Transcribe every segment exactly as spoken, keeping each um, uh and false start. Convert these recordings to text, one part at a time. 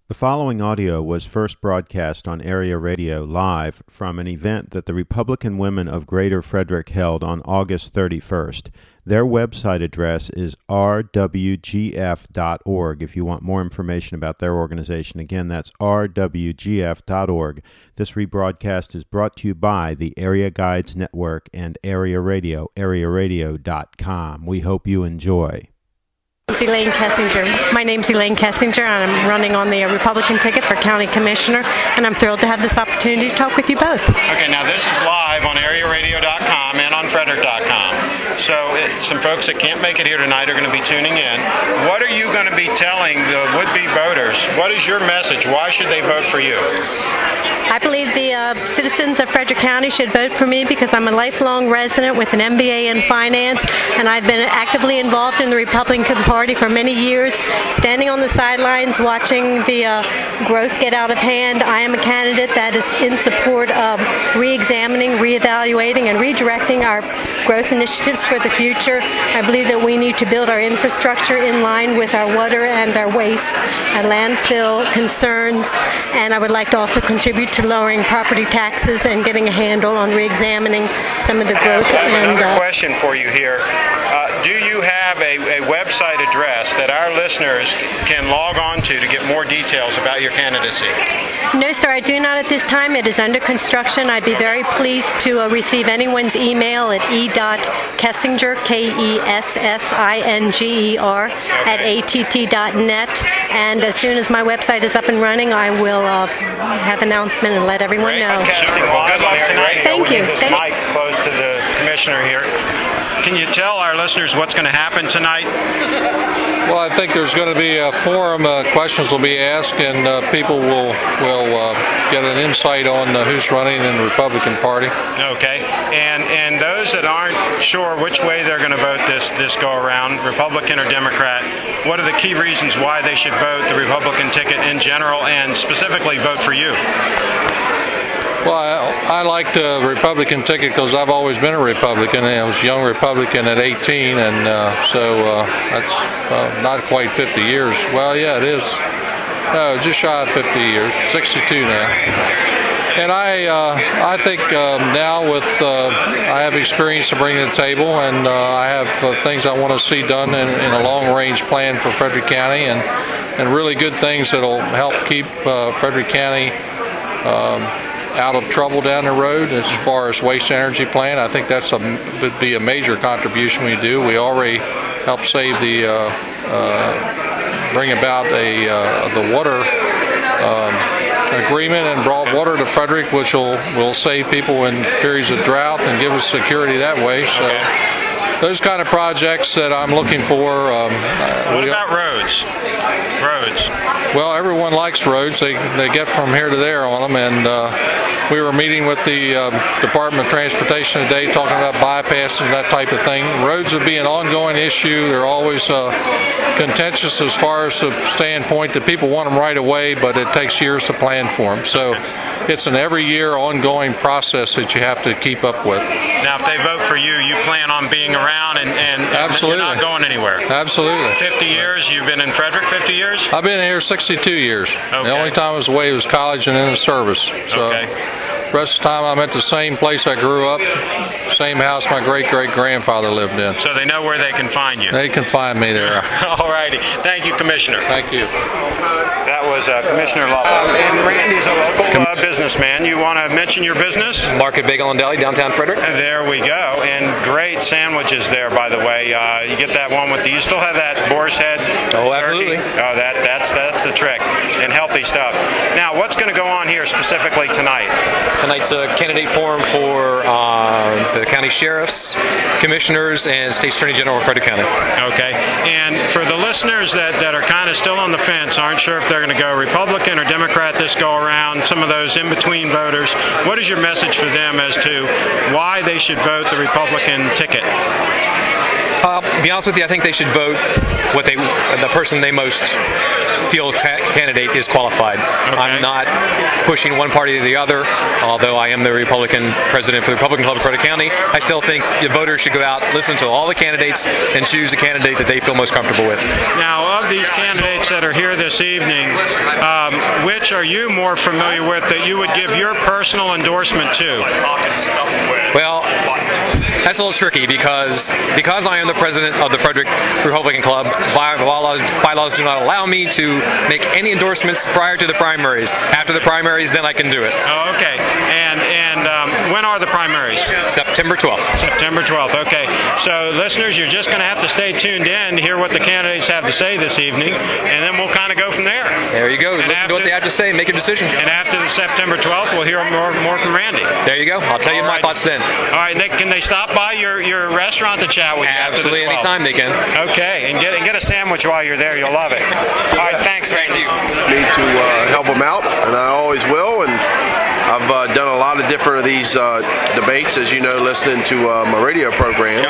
The following audio was first broadcast on Area Radio live from an event that the Republican Women of Greater Frederick held on August thirty-first. Their website address is r w g f dot org if you want more information about their organization. Again, that's r w g f dot org. This rebroadcast is brought to you by the Area Guides Network and Area Radio, area radio dot com. We hope you enjoy. It's Elaine Kessinger. My name's Elaine Kessinger, and I'm running on the Republican ticket for County Commissioner, and I'm thrilled to have this opportunity to talk with you both. Okay, now this is live on area radio dot com and on frederick dot com. So it, some folks that can't make it here tonight are going to be tuning in. What are you going to be telling the would-be voters? What is your message? Why should they vote for you? I believe the uh, citizens of Frederick County should vote for me because I'm a lifelong resident with an M B A in finance, and I've been actively involved in the Republican Party for many years, standing on the sidelines watching the uh, growth get out of hand. I am a candidate that is in support of re-examining, re-evaluating, and redirecting our growth initiatives for the future. I believe that we need to build our infrastructure in line with our water and our waste and landfill concerns, and I would like to also contribute to lowering property taxes and getting a handle on re-examining some of the growth. I have and, another uh, question for you here. Uh, do you have a, a website address that our listeners can log on to to get more details about your candidacy? No, sir, I do not at this time. It is under construction. I'd be very pleased to uh, receive anyone's email at e dot kessinger, K E S S I N G E R, okay, at A T T dot net. And as soon as my website is up and running, I will uh, have an announcement and let everyone Great. know. Casting well, good luck tonight. Thank you. This Thank mic close to the commissioner here. Can you tell our listeners what's going to happen tonight? Well, I think there's going to be a forum. Uh, questions will be asked, and uh, people will will uh, get an insight on uh, who's running in the Republican Party. Okay, and and those that aren't sure which way they're going to vote this this go around, Republican or Democrat, what are the key reasons why they should vote the Republican ticket in general, and specifically vote for you? Well, I, I like the Republican ticket because I've always been a Republican. I was a young Republican at eighteen, and uh, so uh, that's uh, not quite fifty years. Well, yeah, it is. No, just shy of fifty years, sixty-two now. And I, uh, I think um, now with uh, I have experience to bring to the table, and uh, I have uh, things I want to see done in, in a long-range plan for Frederick County, and and really good things that'll help keep uh, Frederick County Um, out of trouble down the road as far as waste energy plant. I think that's a would be a major contribution we do. We already help save the uh, uh, bring about a uh, the water um, agreement and brought water to Frederick, which will will save people in periods of drought and give us security that way. So. Those kind of projects that I'm looking for. Um, what we, about roads? Roads. Well, everyone likes roads. They they get from here to there on them, and uh, we were meeting with the um, Department of Transportation today, talking about bypassing that type of thing. Roads would be an ongoing issue. They're always uh, contentious as far as the standpoint that people want them right away, but it takes years to plan for them. So it's an every year ongoing process that you have to keep up with. Now, if they vote for you, you plan on being around and, and, and Absolutely. You're not going anywhere. Absolutely. fifty years? You've been in Frederick fifty years? I've been here sixty-two years. Okay. The only time I was away was college and in the service. So okay. The rest of the time I'm at the same place I grew up, same house my great-great-grandfather lived in. So they know where they can find you. They can find me there. All righty. Thank you, Commissioner. Thank you. That was uh, Commissioner Lovell. Uh, and Randy's a local uh, businessman. You want to mention your business? Market Bagel and Deli, downtown Frederick. And there we go. And great sandwiches there, by the way. Uh, you get that one with the, you still have that boar's head? Oh, absolutely. Turkey? Oh, that, that's, that's the trick. And healthy stuff. Now, what's going to go on here specifically tonight? Tonight's a candidate forum for uh, the county sheriffs, commissioners, and state attorney general of Frederick County. Okay. And for the listeners that, that are kind of still on the fence, aren't sure if they're going to go Republican or Democrat this go around, some of those in-between voters, what is your message for them as to why they should vote the Republican ticket? Uh, to be honest with you, I think they should vote what they, the person they most feel ca- candidate is qualified. Okay. I'm not pushing one party or the other, although I am the Republican president for the Republican Club of Frederick County. I still think the voters should go out, listen to all the candidates, and choose a candidate that they feel most comfortable with. Now, of these candidates that are here this evening, um, which are you more familiar with that you would give your personal endorsement to? Well, that's a little tricky because because I am the president of the Frederick Republican Club, bylaws, bylaws do not allow me to make any endorsements prior to the primaries. After the primaries, then I can do it. Oh, okay. And and um, when are the primaries? September twelfth. September twelfth. Okay. So, listeners, you're just going to have to stay tuned in to hear what the candidates have to say this evening, and then we'll kind of go from there. There you go. And Listen after, to what they have to say and make a decision. And after the September twelfth, we'll hear more more from Randy. There you go. I'll tell you All my right. thoughts then. All right. They, can they stop by your, your restaurant to chat with you? Absolutely, after the twelfth? anytime they can. Okay. And get and get a sandwich while you're there. You'll love it. All right. Thanks, Randy. Need to uh, help them out, and I always will. And I've uh, done a lot of different of these uh, debates, as you know, listening to uh, my radio program.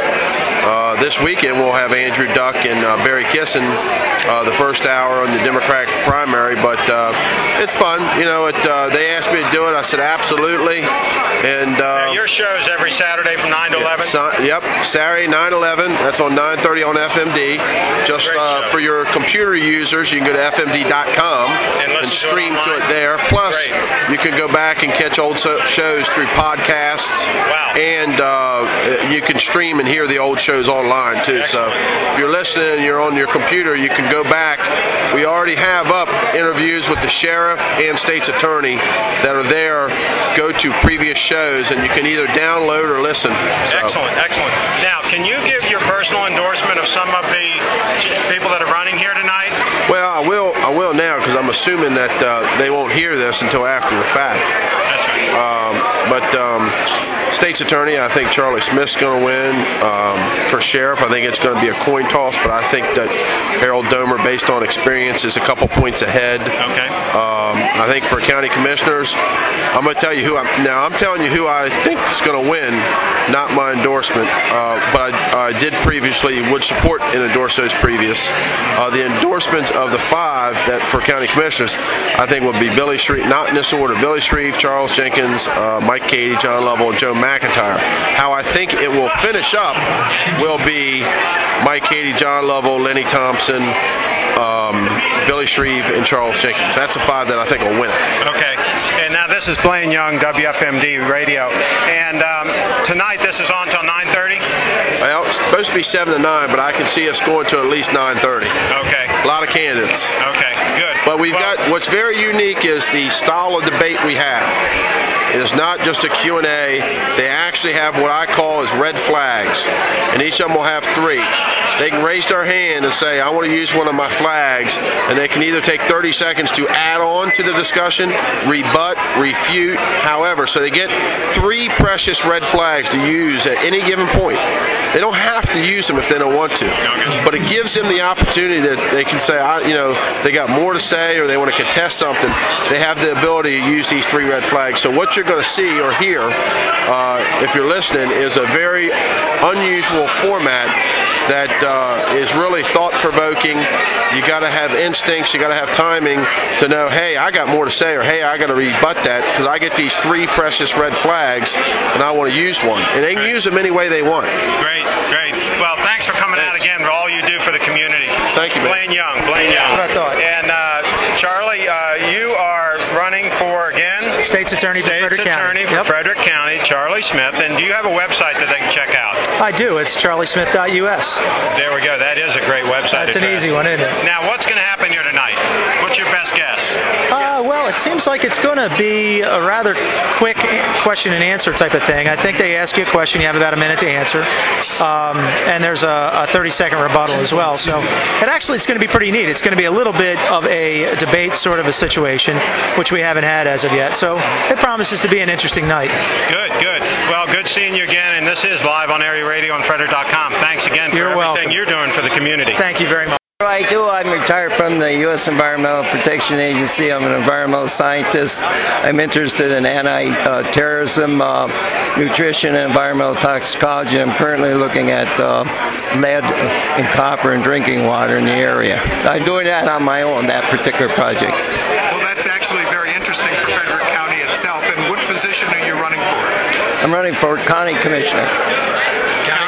Uh, this weekend we'll have Andrew Duck and uh, Barry Kissin uh, the first hour on the Democratic primary, but uh, it's fun. You know, it, uh, they asked me to do it. I said absolutely. And uh, now, your show's every Saturday from nine to eleven? So, yep, Saturday nine eleven. That's on nine thirty on F M D. Just uh, for your computer users, you can go to F M D dot com and, and stream to it, to it there. Plus, Great. You can go back and catch old so- shows through podcasts. Wow. And uh, you can stream and hear the old shows online, too. Excellent. So if you're listening and you're on your computer, you can go back. We already have up interviews with the sheriff and state's attorney that are there. Go to previous shows, and you can either download or listen. So. Excellent, excellent. Now, can you give your personal endorsement of some of the people that are running here tonight? Well, I will. I will now because I'm assuming that uh, they won't hear this until after the fact. That's right. Um, but um, state's attorney, I think Charlie Smith's going to win. Um, for sheriff, I think it's going to be a coin toss, but I think that Harold Domer, based on experience, is a couple points ahead. Okay. Um, I think for county commissioners, I'm going to tell you who I'm now. I'm telling you who I think is going to win, not my endorsement. Uh, but I, I did previously would support and endorse those previous. Uh, the endorsements of the five that for county commissioners, I think would be Billy Shreve, not in this order. Billy Shreve, Charles Jenkins, uh, Mike Cady, John Lovell, and Joe McIntyre. How I think it will finish up will be Mike Cady, John Lovell, Lenny Thompson, um, Billy Shreve, and Charles Jenkins. That's the five that I think will win it. Okay. And now this is Blaine Young, W F M D Radio. And um, tonight this is on until nine thirty? Well, it's supposed to be seven to nine, but I can see us going to at least nine thirty. Okay. A lot of candidates. Okay, good. But we've well, got, what's very unique is the style of debate we have. It is not just a Q and A. They actually have what I call as red flags, and each of them will have three. They can raise their hand and say, I want to use one of my flags, and they can either take thirty seconds to add on to the discussion, rebut, refute, however. So they get three precious red flags to use at any given point. They don't have to use them if they don't want to, but it gives them the opportunity that they can say, I, you know, they got more to say or they want to contest something. They have the ability to use these three red flags. So what you're going to see or hear, uh, if you're listening, is a very unusual format that uh, is really thought-provoking. You got to have instincts, you got to have timing to know, hey, I got more to say, or hey, I got to rebut that because I get these three precious red flags and I want to use one. And they can use them any way they want. Great, great. Well, thanks for coming thanks. out again for all you do for the community. Thank you, man. Blaine Young, Blaine Young. That's what I thought. And uh, Charlie, uh, you are running for, again? State's Attorney for State's Frederick Attorney County. for Yep. Frederick County, Charlie Smith. And do you have a website that they can check out? I do. It's charlie smith dot U S. There we go. That is a great website. That's an address. easy one, isn't it? Now, what's going to happen here tonight? What's your best guess? Uh, well, it seems like it's going to be a rather quick question and answer type of thing. I think they ask you a question, you have about a minute to answer, um, and there's a, a thirty second rebuttal as well. So it actually is going to be pretty neat. It's going to be a little bit of a debate sort of a situation, which we haven't had as of yet. So it promises to be an interesting night. Good, good. Well, good seeing you again, and this is live on Area Radio on Frederick dot com. Thanks again for You're everything welcome. you're doing for the community. Thank you very much. I do. I'm retired from the U S Environmental Protection Agency. I'm an environmental scientist. I'm interested in anti-terrorism, uh, nutrition, and environmental toxicology. I'm currently looking at uh, lead and copper in drinking water in the area. I'm doing that on my own, that particular project. Well, that's actually very interesting for Frederick County itself. And what position are you running for? I'm running for county commissioner. County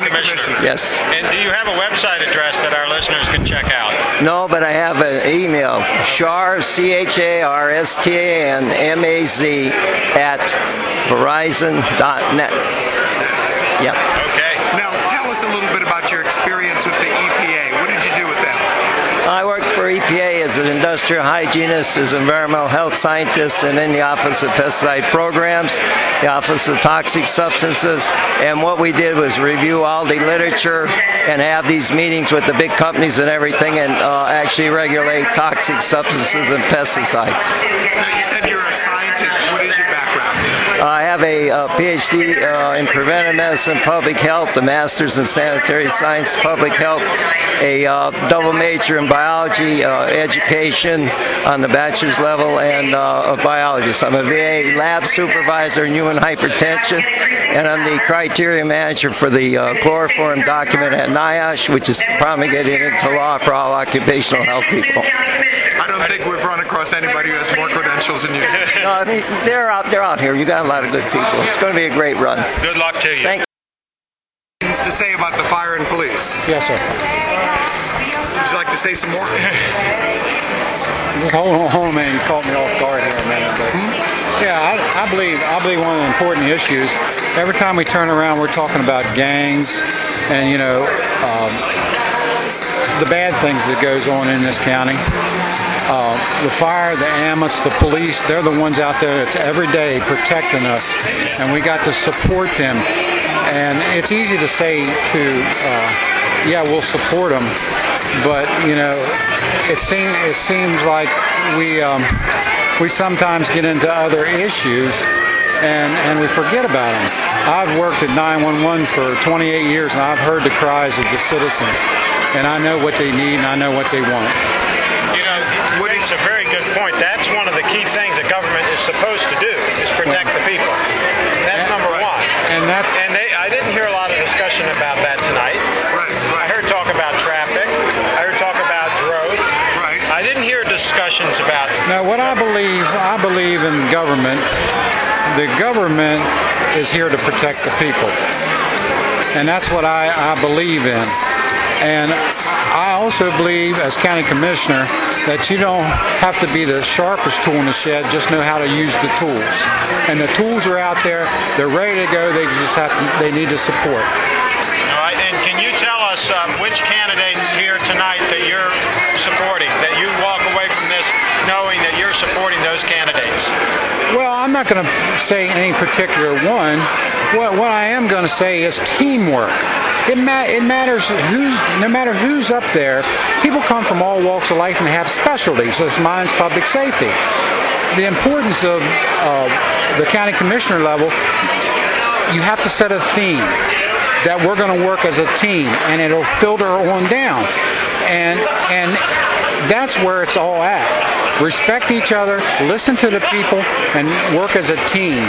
Commissioner. Yes. And do you have a website address that our listeners can check out? No, but I have an email, Charz, C H A R S T A N M A Z, at Verizon dot net. Yep. Okay. Now, tell us a little bit about your experience with the E P A. What did you do with them? I work for E P A as an industrial hygienist, as an environmental health scientist, and in the Office of Pesticide Programs, the Office of Toxic Substances. And what we did was review all the literature and have these meetings with the big companies and everything, and uh, actually regulate toxic substances and pesticides. Now, you said you're a scientist. What is your background? I have a uh, P H D uh, in preventive medicine, public health, a master's in sanitary science, public health, a uh, double major in biology, uh, education on the bachelor's level, and uh, a biologist. I'm a V A lab supervisor in human hypertension, and I'm the criteria manager for the uh, chloroform document at NIOSH, which is promulgated into law for all occupational health people. I don't think we've run across anybody who has more credentials than you. No, I mean, they're out, they're out here. You got a lot of good people. It's going to be a great run. Good luck to you. Thank you. To say about the fire and police. Yes, sir. Would you like to say some more? Just hold on, hold on a minute. You caught me off guard here a minute. But yeah, I, I believe I believe one of the important issues. Every time we turn around, we're talking about gangs and you know um, the bad things that goes on in this county. Uh, the fire, the ambulance, the police, they're the ones out there that's every day protecting us, and we got to support them. And it's easy to say to, uh, yeah, we'll support them, but you know, it seems it seems like we um, we sometimes get into other issues, and and we forget about them. I've worked at nine one one for twenty-eight years, and I've heard the cries of the citizens, and I know what they need, and I know what they want. You know, it's a very good point. That's one of the key things that government is supposed to do, is protect the people. That's and, number one. And that. And they, I didn't hear a lot of discussion about that tonight. Right, right. I heard talk about traffic. I heard talk about growth. Right. I didn't hear discussions about. Now, what I believe, I believe in government. The government is here to protect the people, and that's what I, I believe in. And I also believe, as county commissioner, that you don't have to be the sharpest tool in the shed, just know how to use the tools. And the tools are out there, they're ready to go, they just have to, they need to support. All right, and can you tell us um, which candidates here tonight that you're supporting, that you walk away from this knowing that you're supporting those candidates? Well, I'm not going to say any particular one. What, what I am going to say is teamwork. It, ma- it matters who's, no matter who's up there, people come from all walks of life and have specialties. So mine's public safety. The importance of uh, the county commissioner level, you have to set a theme that we're going to work as a team, and it'll filter on down. And, and that's where it's all at. Respect each other, listen to the people, and work as a team.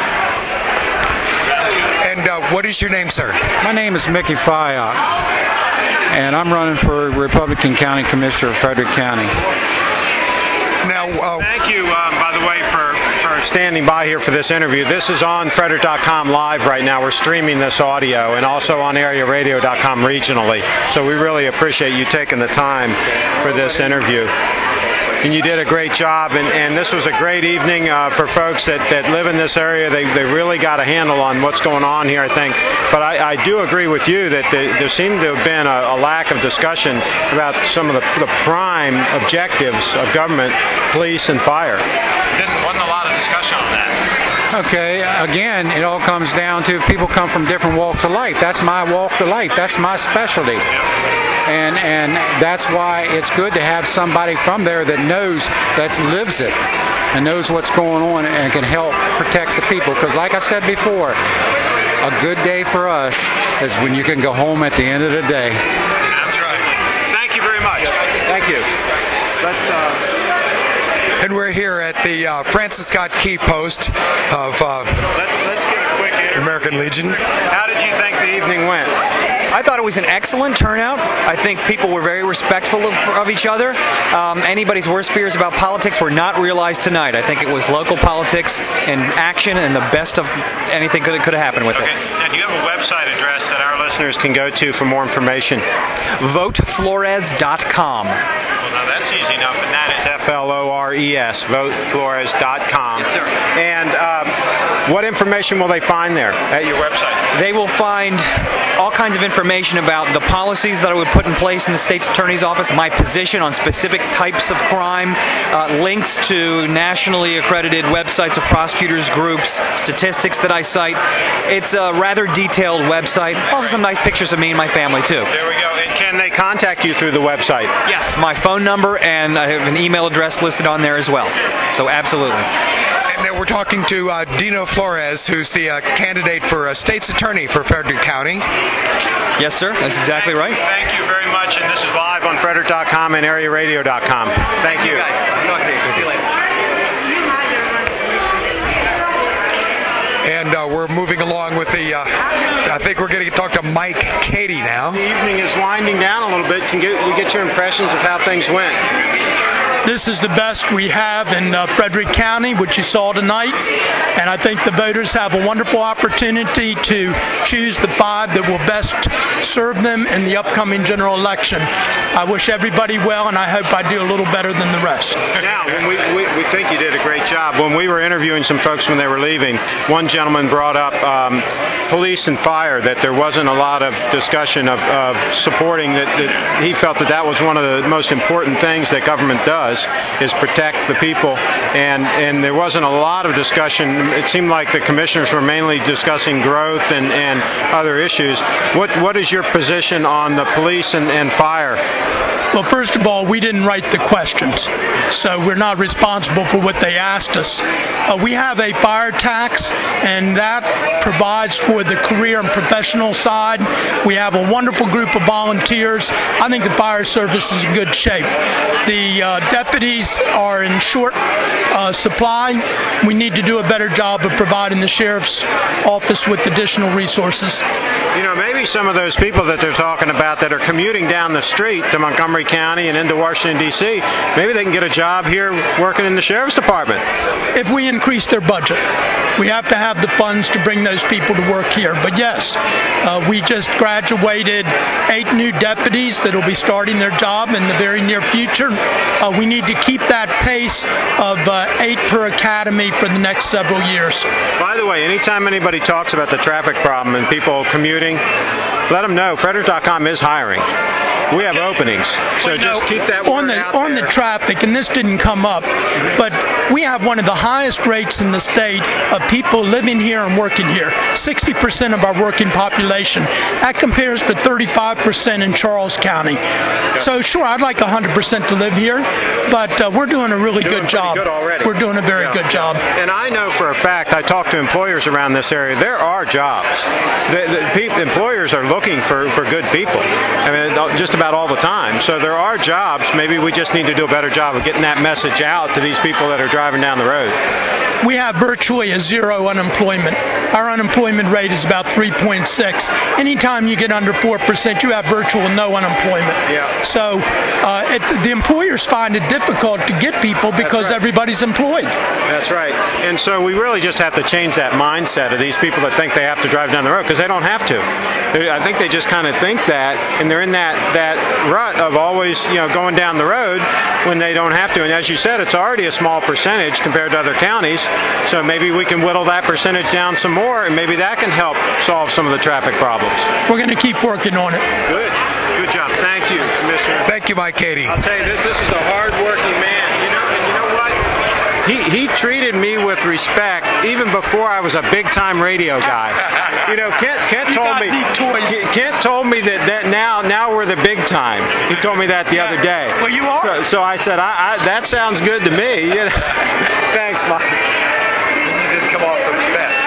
And uh, what is your name, sir? My name is Mickey Fayok, and I'm running for Republican County Commissioner of Frederick County. Now, uh, thank you, um, by the way, for, for standing by here for this interview. This is on Frederick dot com live right now. We're streaming this audio, and also on area radio dot com regionally. So we really appreciate you taking the time for this interview. And you did a great job, and, and this was a great evening uh, for folks that, that live in this area. They, they really got a handle on what's going on here, I think. But I, I do agree with you that the, there seemed to have been a, a lack of discussion about some of the, the prime objectives of government, police, and fire. There wasn't a lot of discussion on that. Okay, again, it all comes down to people come from different walks of life. That's my walk of life. That's my specialty. And and that's why it's good to have somebody from there that knows, that lives it, and knows what's going on and can help protect the people. Because like I said before, a good day for us is when you can go home at the end of the day. That's right. Thank you very much. Thank you. Let's... Uh And we're here at the uh, Francis Scott Key Post of uh, let's, let's get a quick interview. American Legion. How did you think the evening went? I thought it was an excellent turnout. I think people were very respectful of, of each other. Um, anybody's worst fears about politics were not realized tonight. I think it was local politics in action, and the best of anything could, could have happened with okay. it. And do you have a website address that our listeners listeners can go to for more information? vote flores dot com. Well, now that's easy enough, and that is F L O R E S, vote flores dot com. Yes, sir. And um, what information will they find there at your website? They will find all kinds of information about the policies that I would put in place in the state's attorney's office, my position on specific types of crime, uh, links to nationally accredited websites of prosecutors groups, statistics that I cite. It's a rather detailed website. Also some nice pictures of me and my family, too. There we go. And can they contact you through the website? Yes, my phone number, and I have an email address listed on there as well. So absolutely. And we're talking to uh, Dino Flores, who's the uh, candidate for uh, state's attorney for Frederick County. Yes, sir. That's exactly right. Thank you very much. And this is live on Frederick dot com and area radio dot com. Thank you. And uh, we're moving along with the, uh, I think we're going to talk to Mike Cady now. The evening is winding down a little bit. Can you get your impressions of how things went? This is the best we have in uh, Frederick County, which you saw tonight, and I think the voters have a wonderful opportunity to choose the five that will best serve them in the upcoming general election. I wish everybody well, and I hope I do a little better than the rest. Now, when we, we, we think you did a great job. When we were interviewing some folks when they were leaving, one gentleman brought up um, police and fire, that there wasn't a lot of discussion of, of supporting that, that he felt that that was one of the most important things that government does, is protect the people, and and there wasn't a lot of discussion. It seemed like the commissioners were mainly discussing growth and, and other issues. What what is your position on the police and, and fire? Well, first of all, we didn't write the questions, so we're not responsible for what they asked us. Uh, we have a fire tax, and that provides for the career and professional side. We have a wonderful group of volunteers. I think the fire service is in good shape. The uh, deputies are in short uh, supply. We need to do a better job of providing the sheriff's office with additional resources. You know, maybe some of those people that they're talking about that are commuting down the street to Montgomery County and into Washington, D C, maybe they can get a job here working in the sheriff's department. If we increase their budget, we have to have the funds to bring those people to work here. But yes, uh, we just graduated eight new deputies that will be starting their job in the very near future. Uh, we need to keep that pace of uh, eight per academy for the next several years. By the way, anytime anybody talks about the traffic problem and people commuting, let them know Frederick dot com is hiring. We have openings, so well, just know, keep that word on the out on there. the traffic. And this didn't come up, but we have one of the highest rates in the state of people living here and working here. sixty percent of our working population. That compares to thirty-five percent in Charles County. So sure, I'd like one hundred percent to live here, but uh, we're doing a really doing good job. Good already. We're doing a very yeah. good job. And I know for a fact, I talk to employers around this area. There are jobs. The, the pe- employers are looking for, for good people. I mean, just about all the time. So there are jobs. Maybe we just need to do a better job of getting that message out to these people that are driving down the road. We have virtually a zero unemployment. Our unemployment rate is about three point six. Anytime you get under four percent, you have virtual no unemployment. Yeah. So uh, it, the employers find it difficult to get people because right. everybody's employed. That's right. And so we really just have to change that mindset of these people that think they have to drive down the road, because they don't have to. They, I think they just kind of think that, and they're in that, that rut of always, you know, going down the road when they don't have to. And as you said, it's already a small percentage compared to other counties. So maybe we can whittle that percentage down some more, and maybe that can help solve some of the traffic problems. We're going to keep working on it. Good. Good job. Thank you, Commissioner. Thank you, Mike Cady. I'll tell you this, this is a hard-working man. You know, and you know what? He, he treated me with respect even before I was a big-time radio guy. You know, Kent, Kent told me Kent told me that, that now now we're the big time. He told me that the yeah. other day. Well, you are. So, so I said, I, I, that sounds good to me. You know? Thanks, Mike. It didn't come off the vest.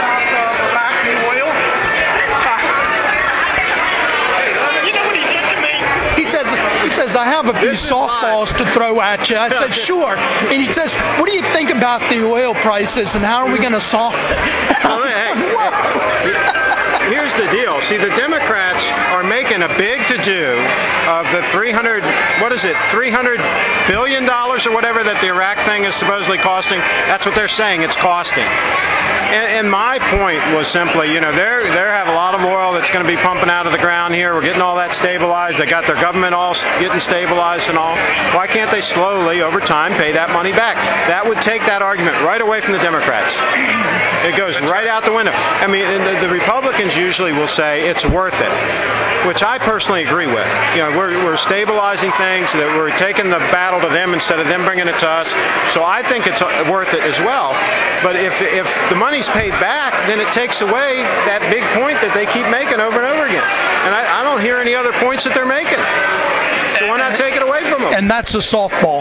You know what he did to me? He says, he says, I have a few softballs to throw at you. I said, sure. And he says, what do you think about the oil prices and how are we going to solve it? Well, hey, here's here's the deal. See, the Democrats are making a big to-do of the three hundred, what is it, three hundred billion dollars or whatever that the Iraq thing is supposedly costing. That's what they're saying it's costing. And, and my point was simply, you know, they they have a lot of oil that's going to be pumping out of the ground here. We're getting all that stabilized. They got their government all getting stabilized and all. Why can't they slowly, over time, pay that money back? That would take that argument right away from the Democrats. It goes right out the window. I mean, the, the Republicans usually will say it's worth it, which I personally agree with. You know, we're, we're stabilizing things, that we're taking the battle to them instead of them bringing it to us. So I think it's worth it as well. But if if the money's paid back, then it takes away that big point that they keep making over and over again. And I, I don't hear any other points that they're making. So why not take it away from them? And that's a softball.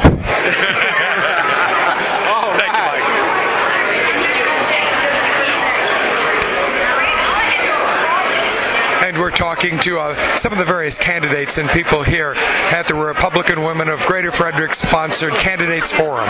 And we're talking to uh, some of the various candidates and people here at the Republican Women of Greater Frederick sponsored Candidates Forum.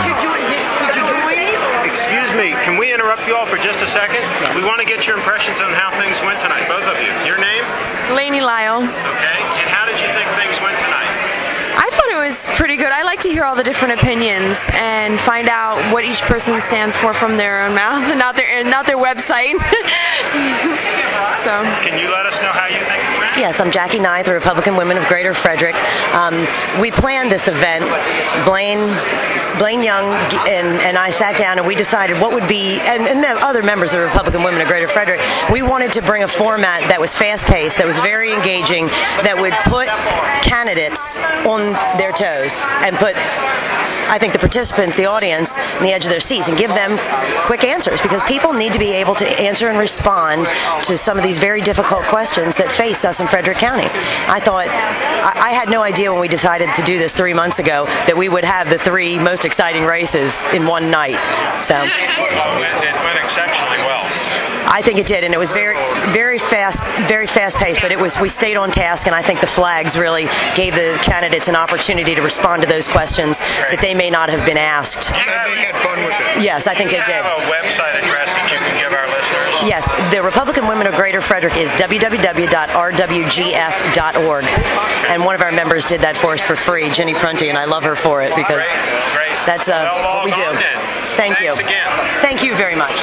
Excuse me, can we interrupt you all for just a second? We want to get your impressions on how things went tonight, both of you. Your name? Lainey Lyle. Okay, and how did you think things went tonight? I thought it was pretty good. I like to hear all the different opinions and find out what each person stands for from their own mouth and not their, not their website. So. Can you let us know how you think it went? Yes, I'm Jackie Nye, the Republican Women of Greater Frederick. Um, we planned this event. Blaine Blaine Young and, and I sat down and we decided what would be, and, and other members of the Republican Women of Greater Frederick, we wanted to bring a format that was fast-paced, that was very engaging, that would put candidates on their toes and put, I think, the participants, the audience, on the edge of their seats and give them quick answers, because people need to be able to answer and respond to some of these very difficult questions that face us in Frederick County. I thought, I, I had no idea when we decided to do this three months ago that we would have the three most exciting races in one night. So it, it went exceptionally well. I think it did, and it was very, very fast, very fast-paced. But it was, we stayed on task, and I think the flags really gave the candidates an opportunity to respond to those questions that they may not have been asked. And they had fun with it. Yes, I think Do they you did. have a website address that you can give our listeners? Yes, the Republican Women of Greater Frederick is w w w dot r w g f dot org, and one of our members did that for us for free, Jenny Prunty, and I love her for it because Great, great. that's uh, well, what we do. Then. Thank Thanks you. Again. Thank you very much.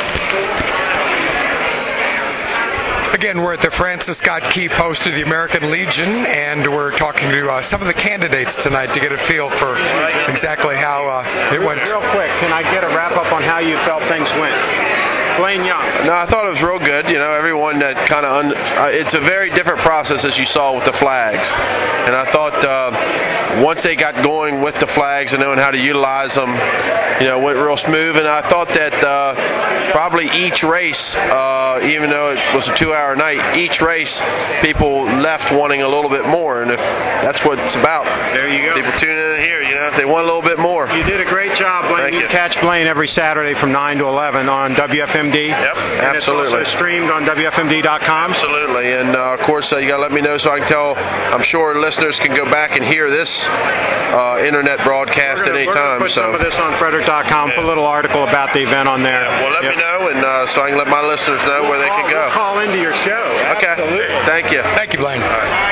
Again, we're at the Francis Scott Key Post of the American Legion, and we're talking to uh, some of the candidates tonight to get a feel for exactly how uh, it went. Real quick, can I get a wrap-up on how you felt things went? Blaine Young. No, I thought it was real good. You know, everyone that kind of, un- uh, it's a very different process as you saw with the flags. And I thought uh, once they got going with the flags and knowing how to utilize them, you know, it went real smooth. And I thought that uh, probably each race, uh, even though it was a two-hour night, each race people left wanting a little bit more. And if that's what it's about, there you go. People tune in here, you know, they want a little bit more. You did a great job, Blaine. Thank you, you. Catch Blaine every Saturday from nine to eleven on W F M D. Yep, and absolutely. It's also streamed on W F M D dot com. Absolutely, and uh, of course uh, you got to let me know so I can tell. I'm sure listeners can go back and hear this uh, internet broadcast We're gonna, at any we're gonna time. Put so some of this on Frederick dot com. Yeah. Put a little article about the event on there. Yeah, well, let yep. me know, and uh, so I can let my listeners know we'll where they call, can go. We'll call into your show. Okay. Absolutely. Thank you. Thank you, Blaine. All right.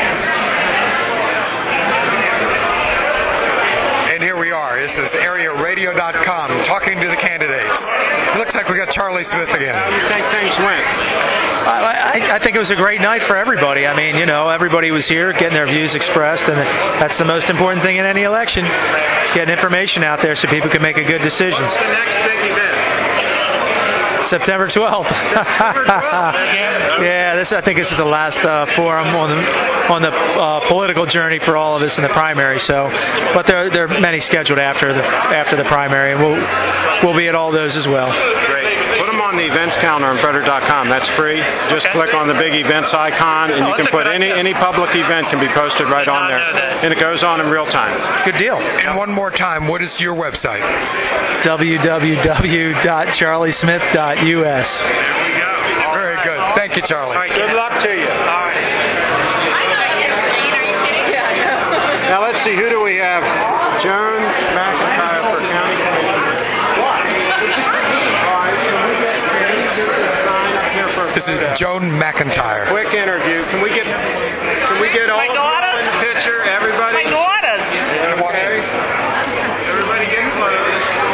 And here we are. This is area radio dot com talking to the candidates. It looks like we got Charlie Smith again. How do you think things went? I, I, I think it was a great night for everybody. I mean, you know, everybody was here getting their views expressed, and that's the most important thing in any election. It's getting information out there so people can make a good decision. What's the next big event? September twelfth. Yeah, this I think this is the last uh, forum on the on the uh, political journey for all of us in the primary. So, but there there are many scheduled after the after the primary, and we'll we'll be at all those as well. Great. Put them on the events calendar on Frederick dot com. That's free. Just okay. Click on the big events icon, and oh, you can put any any public event can be posted right on there, and it goes on in real time. Good deal. And one more time, what is your website? w w w dot charlie smith dot u s. There we go. All Very right. good. Thank you, Charlie. All right, good luck to you. All right. Now let's see, who do we have? Joan McIntyre for County Commissioner. This is Joan McIntyre. Quick interview. Can we get can we get all of you in the picture? Everybody. My daughters. Okay. Everybody get close.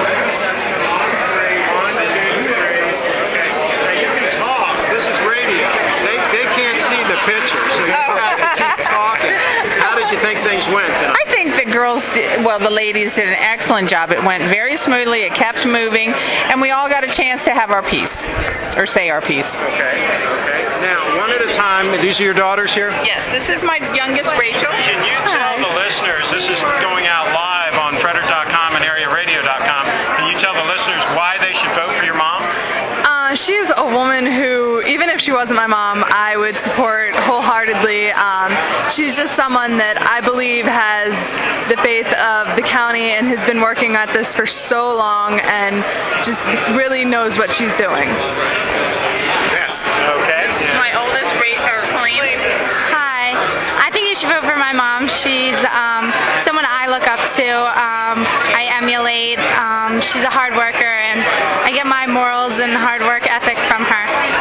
One, two, three. Okay. Now you can talk. This is radio. They they can't see the picture, so you have to keep talking. How did you think things went tonight? I think the girls did, well, the ladies did an excellent job. It went very smoothly. It kept moving, and we all got a chance to have our piece, or say our piece. Okay. Okay. Now, one at a time. These are your daughters here? Yes, this is my youngest, Rachel. Can you tell the listeners, this is going out live on Frederick dot com and area radio dot com, can you tell the listeners why they should vote for your mom? Uh, she's a woman who, even if she wasn't my mom, I would support wholeheartedly. Um, she's just someone that I believe has the faith of the county and has been working at this for so long and just really knows what she's doing. Yes. Okay. This is my oldest, Rachel, or Colleen. Hi. I think you should vote for my mom. She's um, someone I look up to. Um, I emulate. Um, she's a hard worker, and I get my morals and hard work ethic from her.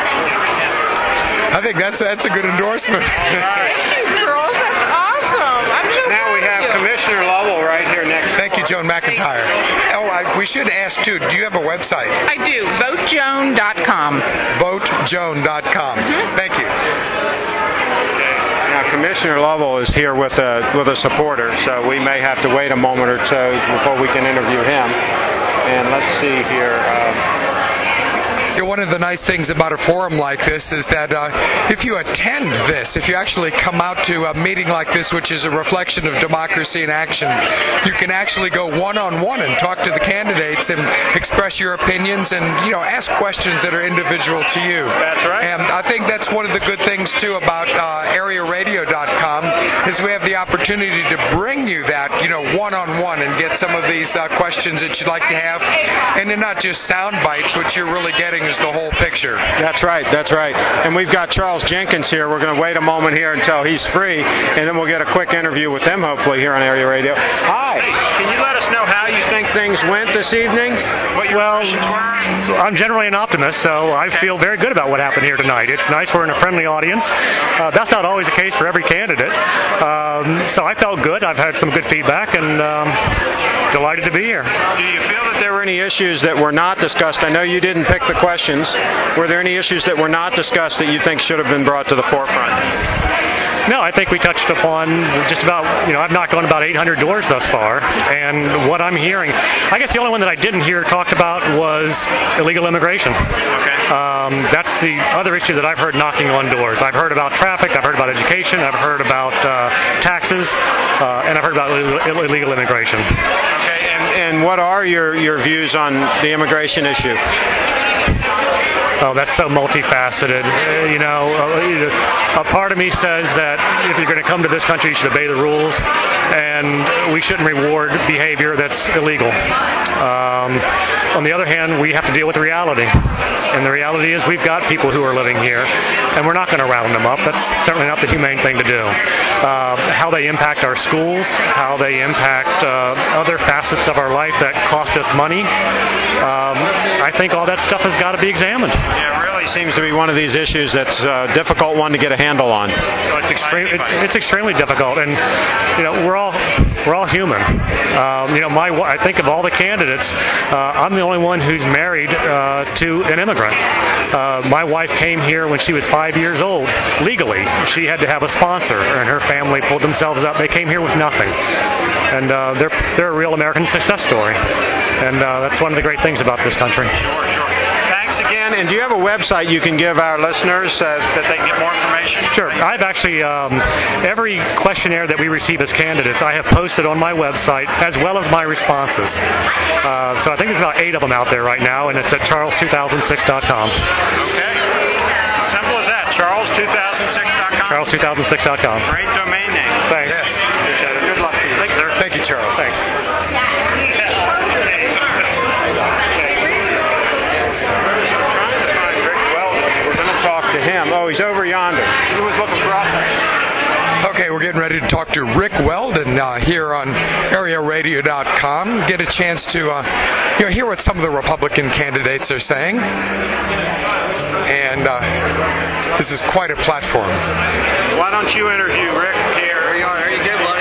I think that's that's a good endorsement. Thank you, girls. That's awesome. I'm so Now we have Commissioner Lovell right here next. Thank you, Joan McIntyre. Oh, I, we should ask too. Do you have a website? I do. vote joan dot com. vote joan dot com. Mm-hmm. Thank you. Now, Commissioner Lovell is here with a with a supporter, so we may have to wait a moment or so before we can interview him. And let's see here. Um, Yeah, one of the nice things about a forum like this is that uh, if you attend this, if you actually come out to a meeting like this, which is a reflection of democracy in action, you can actually go one-on-one and talk to the candidates and express your opinions and, you know, ask questions that are individual to you. That's right. And I think that's one of the good things, too, about uh, area radio dot com is we have the opportunity to bring you that, you know, one-on-one and get some of these uh, questions that you'd like to have. And they're not just sound bites, what you're really getting is the whole picture. That's right, that's right. And we've got Charles Jenkins here. We're going to wait a moment here until he's free, and then we'll get a quick interview with him, hopefully, here on Area Radio. Hi. Can you let us know how you think things went this evening? What your well, impressions were? I'm generally an optimist, so I feel very good about what happened here tonight. It's nice we're in a friendly audience. Uh, that's not always the case for every candidate. Um, so I felt good. I've had some good feedback, and um, delighted to be here. Do you feel that there were any issues that were not discussed? I know you didn't pick the questions. Were there any issues that were not discussed that you think should have been brought to the forefront? No, I think we touched upon just about, you know, I've knocked on about eight hundred doors thus far, and what I'm hearing, I guess the only one that I didn't hear talked about was illegal immigration. Okay. Um, that's the other issue that I've heard knocking on doors. I've heard about traffic, I've heard about education, I've heard about uh, taxes, uh, and I've heard about illegal, illegal immigration. Okay, and, and what are your, your views on the immigration issue? Oh, that's so multifaceted. Uh, you know, a, a part of me says that if you're going to come to this country, you should obey the rules, and we shouldn't reward behavior that's illegal. Um, on the other hand, we have to deal with reality. And the reality is we've got people who are living here, and we're not going to round them up. That's certainly not the humane thing to do. Uh, how they impact our schools, how they impact uh, other facets of our life that cost us money, um, I think all that stuff has got to be examined. Yeah, it really seems to be one of these issues that's a difficult one to get a handle on. So it's, extreme, it's, it's extremely difficult, and you know we're all we're all human. Um, you know, my I think of all the candidates, uh, I'm the only one who's married uh, to an immigrant. Uh, my wife came here when she was five years old, legally. She had to have a sponsor, and her family pulled themselves up. They came here with nothing, and uh, they're they're a real American success story, and uh, that's one of the great things about this country. Sure, sure. Thanks again. And do you have a website you can give our listeners uh, that they can get more information? Sure. I've actually, um, every questionnaire that we receive as candidates, I have posted on my website, as well as my responses. Uh, so I think there's about eight of them out there right now, and it's at charles two thousand six dot com. Okay. Simple as that. charles two thousand six dot com. charles two thousand six dot com. Great domain name. Thanks. Yes. Good luck to you. Thank you, sir. Thank you, Charles. Thanks. Talk to him. Oh, he's over yonder. He was looking for us. Okay, we're getting ready to talk to Rick Weldon uh, here on area radio dot com. Get a chance to uh, you know, hear what some of the Republican candidates are saying. And uh, this is quite a platform. Why don't you interview Rick here? There you are. There you go, buddy.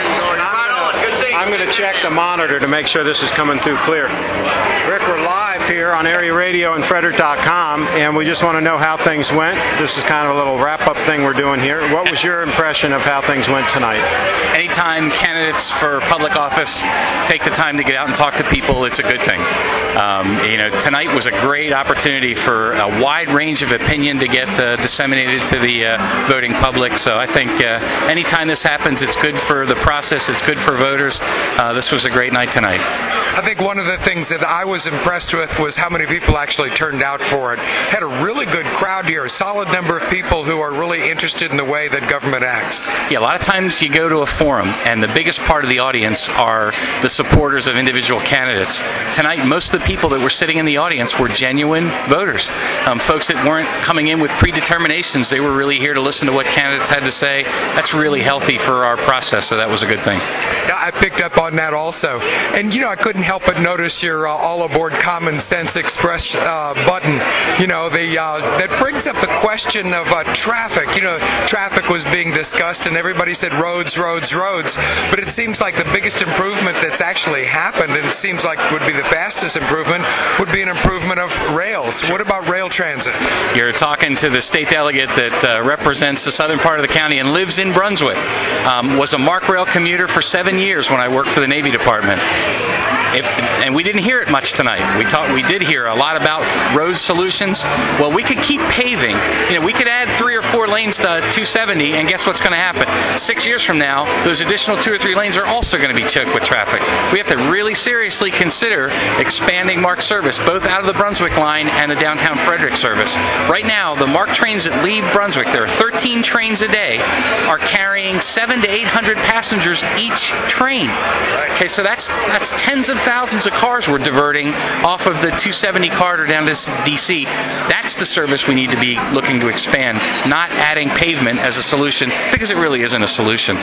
I'm going to check the monitor to make sure this is coming through clear. Rick, we're live here on Area Radio and Frederick dot com, and we just want to know how things went. This is kind of a little wrap-up thing we're doing here. What was your impression of how things went tonight? Anytime candidates for public office take the time to get out and talk to people, it's a good thing. Um, you know, tonight was a great opportunity for a wide range of opinion to get uh, disseminated to the uh, voting public. So I think uh, anytime this happens, it's good for the process. It's good for voters. Uh, this was a great night tonight. I think one of the things that I was impressed with was how many people actually turned out for it. Had a really good crowd here, a solid number of people who are really interested in the way that government acts. Yeah, a lot of times you go to a forum, and the biggest part of the audience are the supporters of individual candidates. Tonight, most of the people that were sitting in the audience were genuine voters, um, folks that weren't coming in with predeterminations. They were really here to listen to what candidates had to say. That's really healthy for our process, so that was a good thing. Yeah, I picked up on that also. And, you know, I couldn't help but notice your uh, All Aboard Common Sense Express uh, button. You know, the uh, that brings up the question of uh, traffic. You know, traffic was being discussed, and everybody said roads, roads, roads. But it seems like the biggest improvement that's actually happened, and it seems like would be the fastest improvement, would be an improvement of rails. What about rail transit? You're talking to the state delegate that uh, represents the southern part of the county and lives in Brunswick. Um, was a MARC rail commuter for seven years when I worked for the Navy Department. It, and we didn't hear it much tonight. We talked, we did hear a lot about road solutions. Well, we could keep paving. You know, we could add three or four lanes to two seventy, and guess what's going to happen? Six years from now, those additional two or three lanes are also going to be choked with traffic. We have to really seriously consider expanding MARC service, both out of the Brunswick line and the downtown Frederick service. Right now, the MARC trains that leave Brunswick, there are thirteen trains a day, are carrying seven to eight hundred passengers each train. Okay, so that's that's tens of thousands of cars we're diverting off of the two seventy corridor down to D C. That's the service we need to be looking to expand, not adding pavement as a solution, because it really isn't a solution.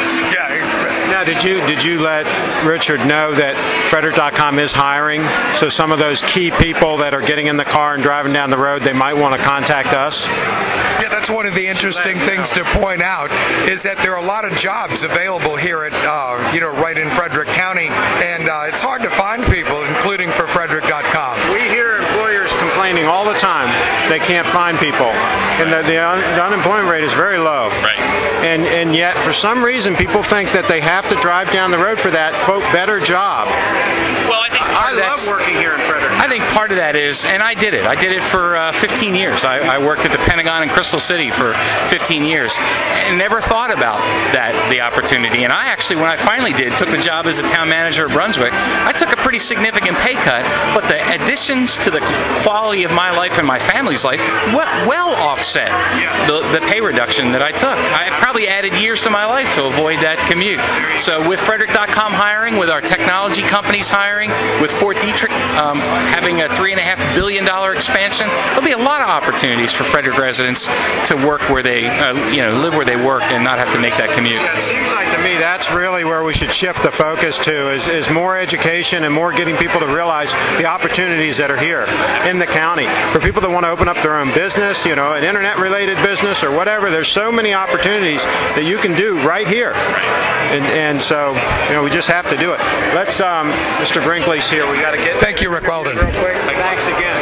Yeah. Now, did you did you let Richard know that Frederick dot com is hiring? So some of those key people that are getting in the car and driving down the road, they might want to contact us? Yeah, that's one of the interesting things to point out, is that there are a lot of jobs available here at, uh, you know, right in Frederick County, and uh, it's hard to find people, including for Frederick dot com. We hear employers complaining all the time they can't find people, and the, the, un, the unemployment rate is very low. Right. And and yet, for some reason, people think that they have to drive down the road for that, quote, better job. Well, I think part I of love working here in Frederick. I think part of that is, and I did it. I did it for uh, fifteen years. I, I worked at the Pentagon in Crystal City for fifteen years, and never thought about that, the opportunity. And I actually, when I finally did, took the job as the town manager of Brunswick, I took a pretty significant pay cut, but the additions to the quality of my life and my family's life well, well offset the, the pay reduction that I took. I probably added years to my life to avoid that commute. So with Frederick dot com hiring, with our technology companies hiring, with Fort Detrick um, having a three and a half billion dollar expansion, there'll be a lot of opportunities for Frederick residents to work where they, uh, you know, live where they work and not have to make that commute. Yeah, it seems like to me that's really where we should shift the focus to, is, is more education and more getting people to realize the opportunities that are here in the county. For people that want to open up their own business, you know, an internet-related business or whatever, there's so many opportunities that you can do right here. And, and so, you know, we just have to do it. Let's, um, Mister Brinkley's here. We got to get. Thank you, Rick Weldon. Real quick. Thanks again.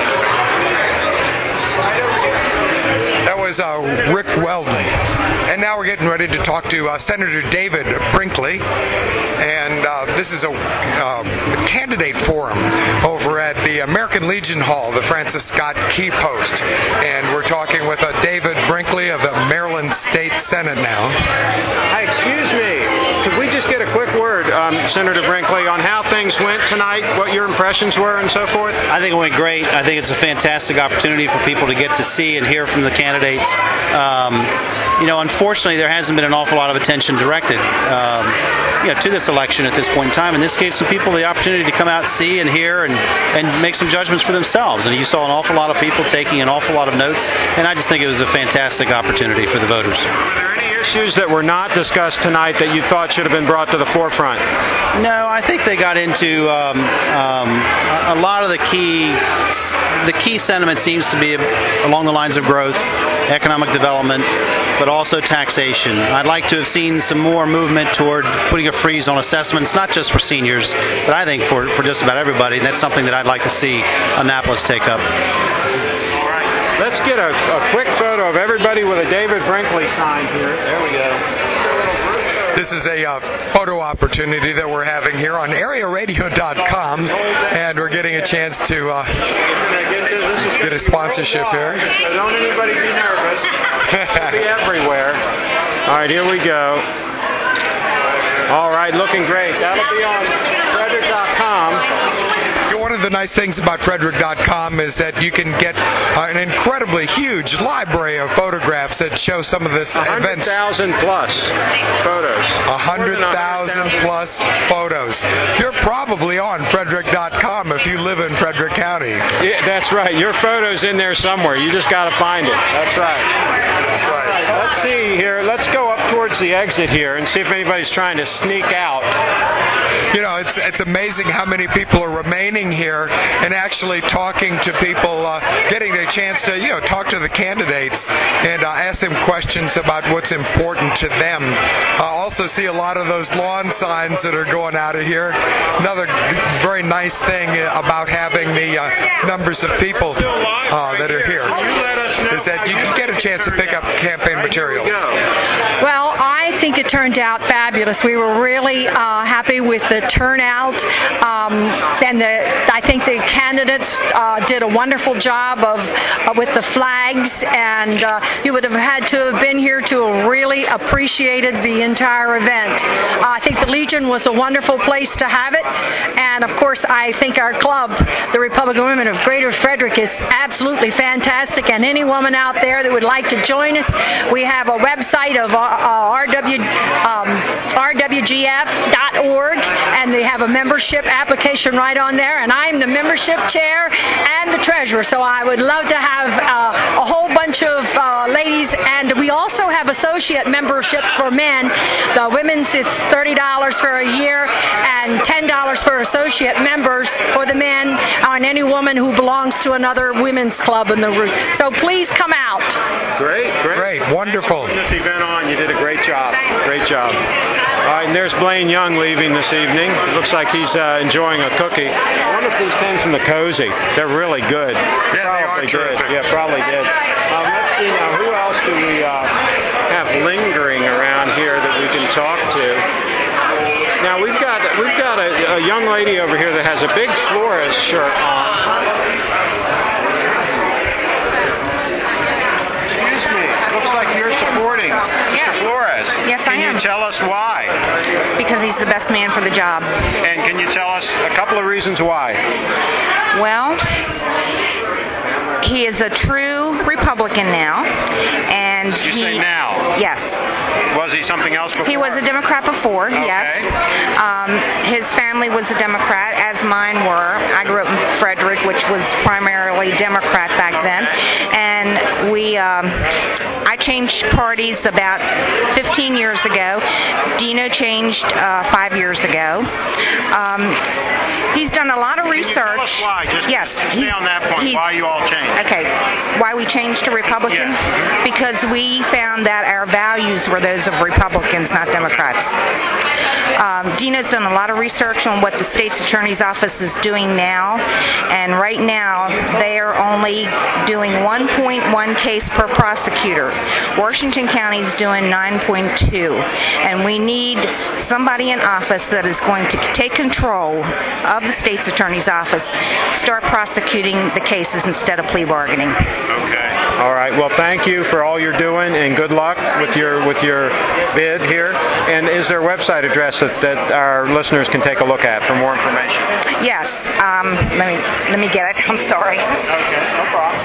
That was uh, Rick Weldon. And now we're getting ready to talk to uh, Senator David Brinkley. And uh, this is a uh, candidate forum over at the American Legion Hall, the Francis Scott Key Post. And we're talking with uh, David Brinkley of the Maryland State Senate now. Hey, excuse me. Could we just get a quick word, um, Senator Brinkley, on how things went tonight, what your impressions were and so forth? I think it went great. I think it's a fantastic opportunity for people to get to see and hear from the candidates. Um, you know, unfortunately, there hasn't been an awful lot of attention directed um, you know, to this election at this point in time, and this gave some people the opportunity to come out, see and hear, and, and make some judgments for themselves. And you saw an awful lot of people taking an awful lot of notes, and I just think it was a fantastic opportunity for the voters. Were there any issues that were not discussed tonight that you thought should have been brought to the forefront? No, I think they got into um, um, a, a lot of the key. The key sentiment seems to be along the lines of growth, economic development, but also taxation. I'd like to have seen some more movement toward putting a freeze on assessments, not just for seniors, but I think for, for just about everybody, and that's something that I'd like to see Annapolis take up. All right. Let's get a, a quick photo of everybody with a David Brinkley sign here. There we go. This is a uh, photo opportunity that we're having here on area radio dot com, and we're getting a chance to uh, get a sponsorship here. So don't anybody be nervous. It'll be everywhere. All right, here we go. All right, looking great. That'll be on Frederick dot com. One of the nice things about Frederick dot com is that you can get uh, an incredibly huge library of photographs that show some of this events. one hundred thousand plus photos. one hundred thousand plus photos. You're probably on Frederick dot com if you live in Frederick County. Yeah, that's right. Your photo's in there somewhere. You just got to find it. That's right. That's right. Let's see here. Let's go up towards the exit here and see if anybody's trying to sneak out. You know, it's it's amazing how many people are remaining here and actually talking to people, uh, getting a chance to, you know, talk to the candidates and uh, ask them questions about what's important to them. I also see a lot of those lawn signs that are going out of here. Another very nice thing about having the uh, numbers of people uh, that are here is that you can get a chance to pick up campaign materials. Well, I think it turned out fabulous. We were really uh, happy with the turnout, um, and the, I think the candidates uh, did a wonderful job of uh, with the flags, and uh, you would have had to have been here to have really appreciated the entire event. Uh, I think the Legion was a wonderful place to have it, and of course I think our club, the Republican Women of Greater Frederick, is absolutely fantastic, and any woman out there that would like to join us, we have a website of uh, R W, um, R W G F dot org, and they have a membership application right on there, and I'm the membership chair and the treasurer, so I would love to have uh, a whole bunch of uh, ladies, and we also have associate memberships for men. The women's, it's thirty dollars for a year and ten dollars for associate members for the men, and any woman who belongs to another women's club in the route. So please come out. Great, great. Great, wonderful. This event on, you did a great job. Great job. All right, and there's Blaine Young leaving this evening. It looks like he's uh, enjoying a cookie. I wonder if these came from the Cozy. They're really good. Yeah, probably they are did. terrific. Yeah, probably did. Um, let's see now, who else do we uh, have lingering around here that we can talk to? Now we've got we've got a, a young lady over here that has a big Flores shirt on. Excuse me. Looks like you're supporting Mister Flores. Yes, I Can am. you tell us why? Because he's the best man for the job. And can you tell us a couple of reasons why? Well, he is a true Republican now, and Did you he say now? Yes. Was he something else before? He was a Democrat before, Okay. yes. Um, his family was a Democrat, as mine were. I grew up in Frederick, which was primarily Democrat back then. And we, um, I changed parties about fifteen years ago. Dino changed uh, five years ago. Um, he's done a lot of Can research. you tell us why? Just yes. stay he's- on that point. he's- Why you all changed? Okay, why we changed to Republicans? Yes. Because we found that our values were those of Republicans, not Democrats. Um, Dina's done a lot of research on what the state's attorney's office is doing now, and right now they are only doing one point one case per prosecutor. Washington County's doing nine point two, and we need somebody in office that is going to take control of the state's attorney's office, start prosecuting the cases instead of plea bargaining. Okay. All right. Well, thank you for all you're doing, and good luck with your with your bid here. And is there a website address that, that our listeners can take a look at for more information? Yes. Um, let me let me get it. I'm sorry. Okay. No problem.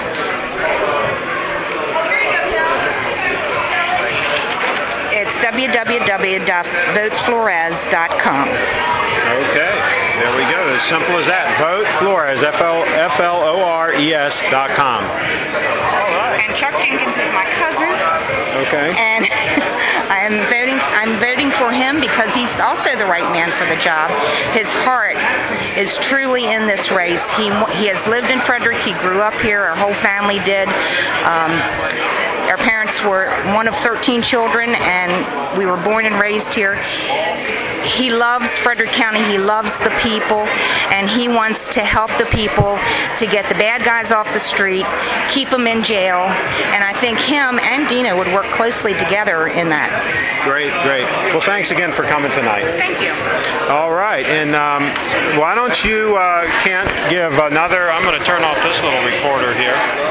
It's w w w dot vote flores dot com. Okay. There we go. As simple as that. Vote Flores. F L F L O R E S dot com. And Chuck Jenkins is my cousin. Okay. And I'm voting. I'm voting for him because he's also the right man for the job. His heart is truly in this race. He he has lived in Frederick. He grew up here. Our whole family did. Um, our parents were one of thirteen children, and we were born and raised here. He loves Frederick County. He loves the people, and he wants to help the people to get the bad guys off the street, keep them in jail, and I think him and Dina would work closely together in that. Great, great. Well, thanks again for coming tonight. Thank you. All right, and um, why don't you, uh, Kent, give another, I'm going to turn off this little recorder here.